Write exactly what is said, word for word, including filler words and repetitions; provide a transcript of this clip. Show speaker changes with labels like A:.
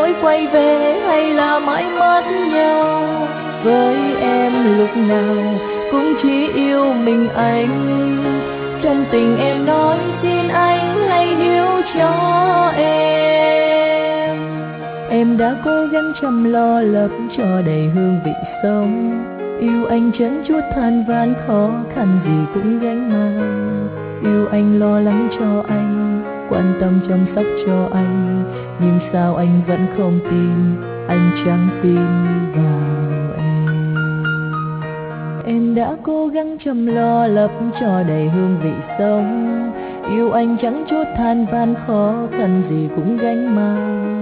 A: lối quay về hay là mãi mất nhau. Với em lúc nào cũng chỉ yêu mình anh, trong tình em nói xin anh hãy hiểu cho em. Em đã cố gắng chăm lo lấp cho đầy hương vị sống, yêu anh chẳng chút than van khó khăn gì cũng gánh mang. Yêu anh lo lắng cho anh, quan tâm chăm sóc cho anh, nhưng sao anh vẫn không tin, anh chẳng tin vào em. Em đã cố gắng chăm lo lấp cho đầy hương vị sống, yêu anh chẳng chút than van khó khăn gì cũng gánh mang.